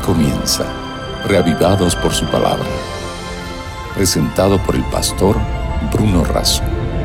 comienza, reavivados por su palabra. Presentado por el pastor Bruno Razo.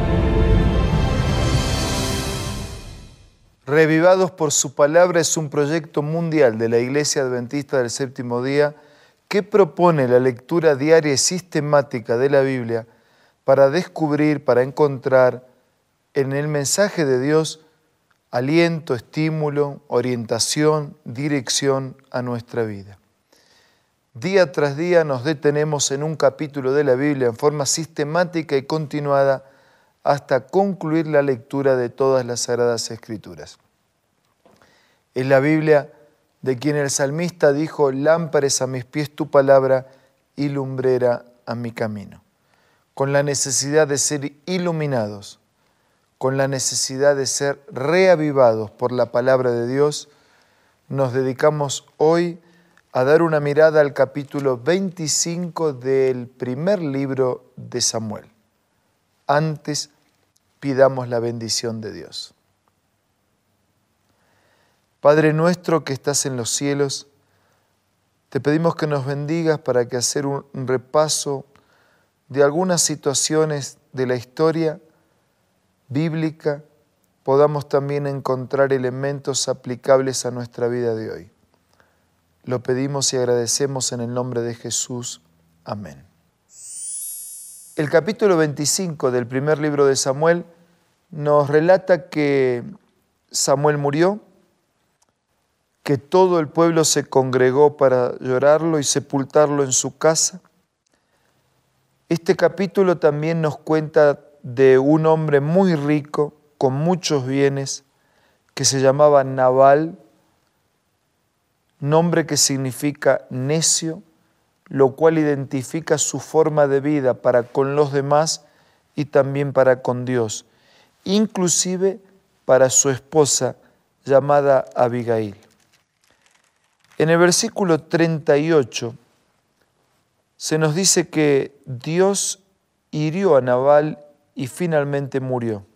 Reavivados por su palabra es un proyecto mundial de la Iglesia Adventista del Séptimo Día que propone la lectura diaria y sistemática de la Biblia para descubrir, para encontrar en el mensaje de Dios aliento, estímulo, orientación, dirección a nuestra vida. Día tras día nos detenemos en un capítulo de la Biblia en forma sistemática y continuada hasta concluir la lectura de todas las Sagradas Escrituras. Es la Biblia de quien el salmista dijo: lámpara es a mis pies tu palabra y lumbrera a mi camino. Con la necesidad de ser iluminados, con la necesidad de ser reavivados por la palabra de Dios, nos dedicamos hoy a dar una mirada al capítulo 25 del primer libro de Samuel. Antes, pidamos la bendición de Dios. Padre nuestro que estás en los cielos, te pedimos que nos bendigas para que hacer un repaso de algunas situaciones de la historia bíblica podamos también encontrar elementos aplicables a nuestra vida de hoy. Lo pedimos y agradecemos en el nombre de Jesús. Amén. El capítulo 25 del primer libro de Samuel nos relata que Samuel murió, que todo el pueblo se congregó para llorarlo y sepultarlo en su casa. Este capítulo también nos cuenta de un hombre muy rico, con muchos bienes, que se llamaba Nabal, nombre que significa necio, lo cual identifica su forma de vida para con los demás y también para con Dios, inclusive para su esposa llamada Abigail. En el versículo 38 se nos dice que Dios hirió a Nabal y finalmente murió.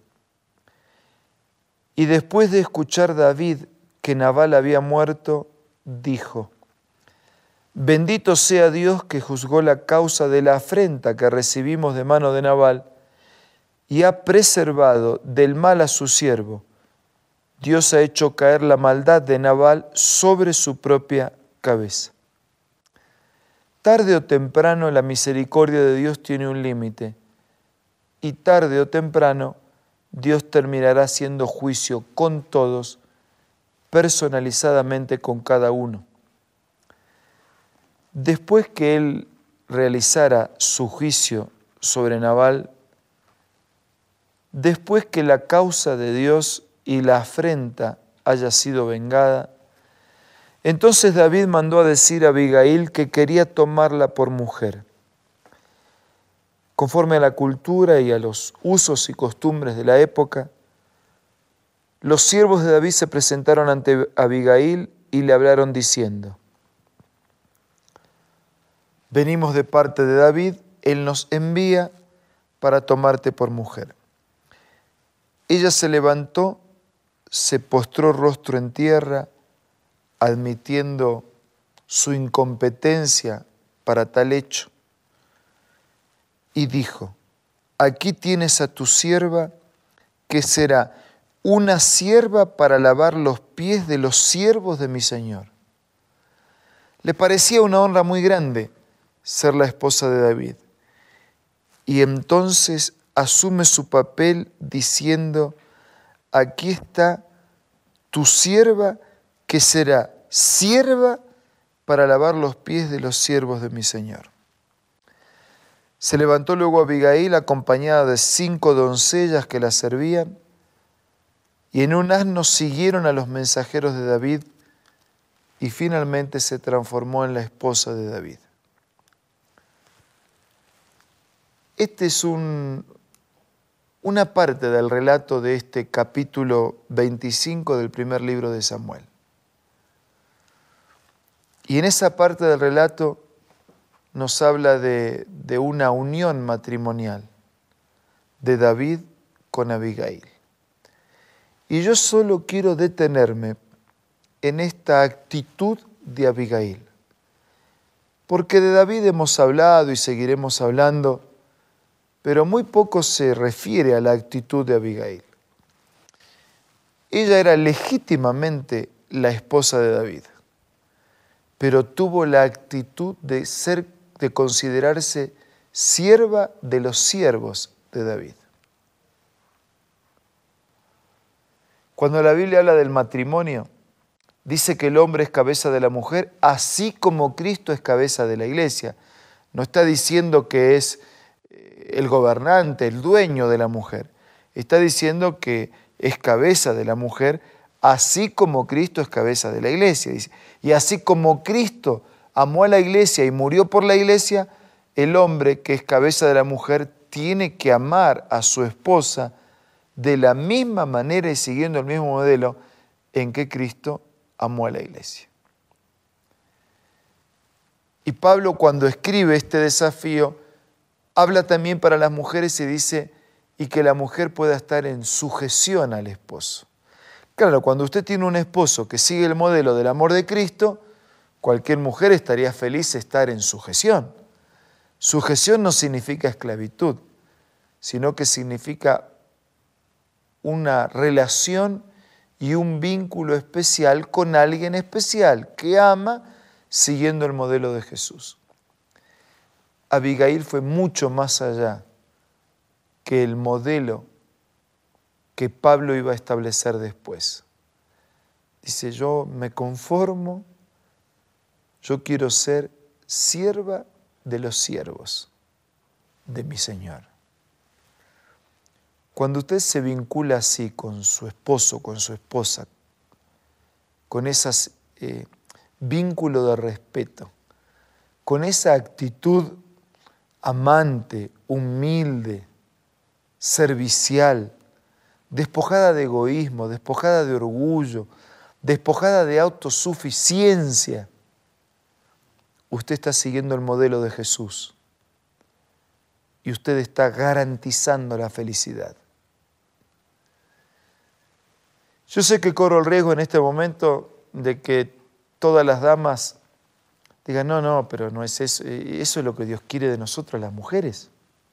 Y después de escuchar David que Nabal había muerto, dijo: bendito sea Dios que juzgó la causa de la afrenta que recibimos de mano de Nabal y ha preservado del mal a su siervo. Dios ha hecho caer la maldad de Nabal sobre su propia cabeza. Tarde o temprano la misericordia de Dios tiene un límite y tarde o temprano Dios terminará haciendo juicio con todos, personalizadamente con cada uno. Después que Él realizara su juicio sobre Nabal, después que la causa de Dios y la afrenta haya sido vengada, entonces David mandó a decir a Abigail que quería tomarla por mujer. Conforme a la cultura y a los usos y costumbres de la época, los siervos de David se presentaron ante Abigail y le hablaron diciendo: venimos de parte de David, él nos envía para tomarte por mujer. Ella se levantó, se postró rostro en tierra, admitiendo su incompetencia para tal hecho, y dijo: aquí tienes a tu sierva, que será una sierva para lavar los pies de los siervos de mi Señor. Le parecía una honra muy grande ser la esposa de David. Y entonces asume su papel diciendo: aquí está tu sierva, que será sierva para lavar los pies de los siervos de mi Señor. Se levantó luego Abigail acompañada de 5 doncellas que la servían, y en un asno siguieron a los mensajeros de David, y finalmente se transformó en la esposa de David. Este es una parte del relato de este capítulo 25 del primer libro de Samuel. Y en esa parte del relato nos habla de una unión matrimonial de David con Abigail. Y yo solo quiero detenerme en esta actitud de Abigail. porque de David hemos hablado y seguiremos hablando, pero muy poco se refiere a la actitud de Abigail. Ella era legítimamente la esposa de David, pero tuvo la actitud de considerarse sierva de los siervos de David. Cuando la Biblia habla del matrimonio, dice que el hombre es cabeza de la mujer, así como Cristo es cabeza de la iglesia. No está diciendo que es el gobernante, el dueño de la mujer. Está diciendo que es cabeza de la mujer, así como Cristo es cabeza de la iglesia. Dice, y así como Cristo amó a la iglesia y murió por la iglesia, el hombre que es cabeza de la mujer tiene que amar a su esposa de la misma manera y siguiendo el mismo modelo en que Cristo amó a la iglesia. Y Pablo, cuando escribe este desafío, habla también para las mujeres y dice, y que la mujer pueda estar en sujeción al esposo. Claro, cuando usted tiene un esposo que sigue el modelo del amor de Cristo, cualquier mujer estaría feliz de estar en sujeción. Sujeción no significa esclavitud, sino que significa una relación y un vínculo especial con alguien especial que ama siguiendo el modelo de Jesús. Abigail fue mucho más allá que el modelo que Pablo iba a establecer después. Dice, yo me conformo, yo quiero ser sierva de los siervos de mi Señor. Cuando usted se vincula así con su esposo, con su esposa, con ese vínculo de respeto, con esa actitud amante, humilde, servicial, despojada de egoísmo, despojada de orgullo, despojada de autosuficiencia, usted está siguiendo el modelo de Jesús y usted está garantizando la felicidad. Yo sé que corro el riesgo en este momento de que todas las damas digan, no, pero no es eso. Eso es lo que Dios quiere de nosotros las mujeres.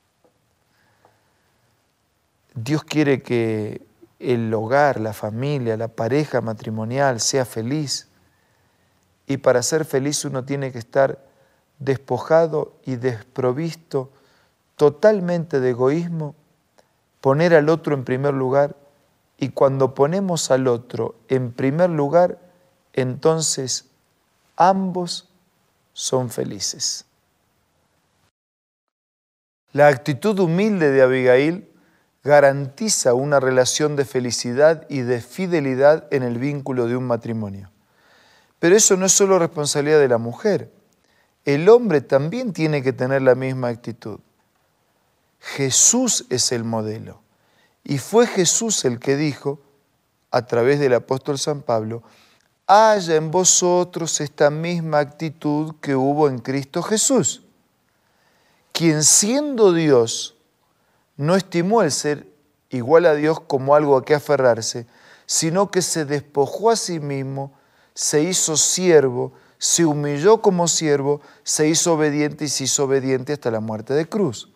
Dios quiere que el hogar, la familia, la pareja matrimonial sea feliz. Y para ser feliz uno tiene que estar despojado y desprovisto totalmente de egoísmo, poner al otro en primer lugar. Y cuando ponemos al otro en primer lugar, entonces ambos son felices. La actitud humilde de Abigail garantiza una relación de felicidad y de fidelidad en el vínculo de un matrimonio. Pero eso no es solo responsabilidad de la mujer. El hombre también tiene que tener la misma actitud. Jesús es el modelo. Y fue Jesús el que dijo, a través del apóstol San Pablo, haya en vosotros esta misma actitud que hubo en Cristo Jesús, quien siendo Dios no estimó el ser igual a Dios como algo a que aferrarse, sino que se despojó a sí mismo, se hizo siervo, se humilló como siervo, se hizo obediente y se hizo obediente hasta la muerte de cruz.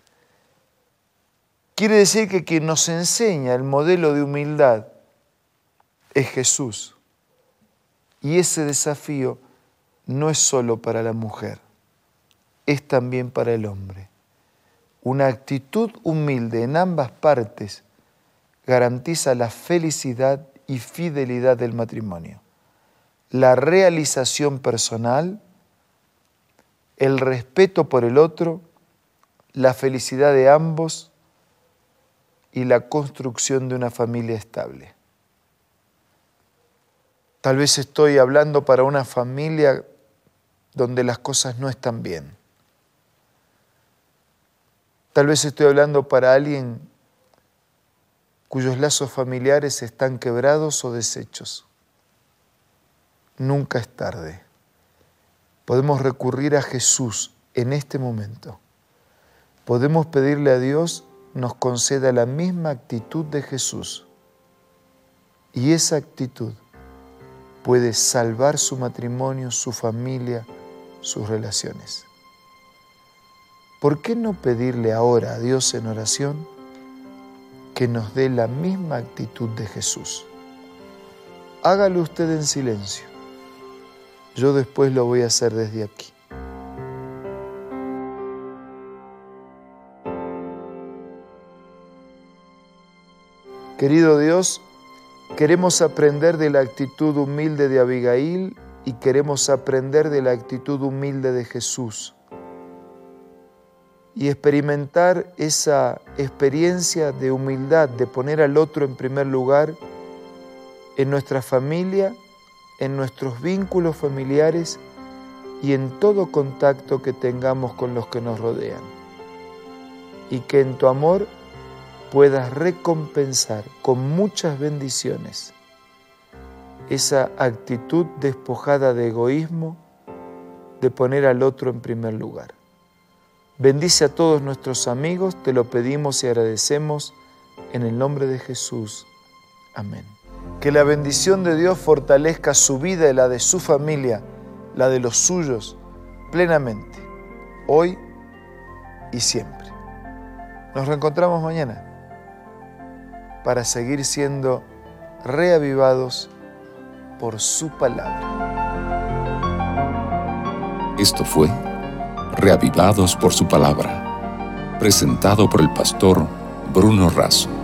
Quiere decir que quien nos enseña el modelo de humildad es Jesús. Y ese desafío no es solo para la mujer, es también para el hombre. Una actitud humilde en ambas partes garantiza la felicidad y fidelidad del matrimonio, la realización personal, el respeto por el otro, la felicidad de ambos y la construcción de una familia estable. Tal vez estoy hablando para una familia donde las cosas no están bien. Tal vez estoy hablando para alguien cuyos lazos familiares están quebrados o deshechos. Nunca es tarde. Podemos recurrir a Jesús en este momento. Podemos pedirle a Dios nos conceda la misma actitud de Jesús. Y esa actitud puede salvar su matrimonio, su familia sus relaciones. ¿Por qué no pedirle ahora a Dios en oración que nos dé la misma actitud de Jesús? Hágalo usted en silencio. Yo después lo voy a hacer desde aquí. Querido Dios, queremos aprender de la actitud humilde de Abigail y queremos aprender de la actitud humilde de Jesús y experimentar esa experiencia de humildad, de poner al otro en primer lugar en nuestra familia, en nuestros vínculos familiares y en todo contacto que tengamos con los que nos rodean. Y que en tu amor puedas recompensar con muchas bendiciones esa actitud despojada de egoísmo, de poner al otro en primer lugar. Bendice a todos nuestros amigos, te lo pedimos y agradecemos en el nombre de Jesús. Amén. Que la bendición de Dios fortalezca su vida y la de su familia, la de los suyos, plenamente, hoy y siempre. Nos reencontramos mañana para seguir siendo reavivados por su palabra. Esto fue Reavivados por su palabra, presentado por el pastor Bruno Razo.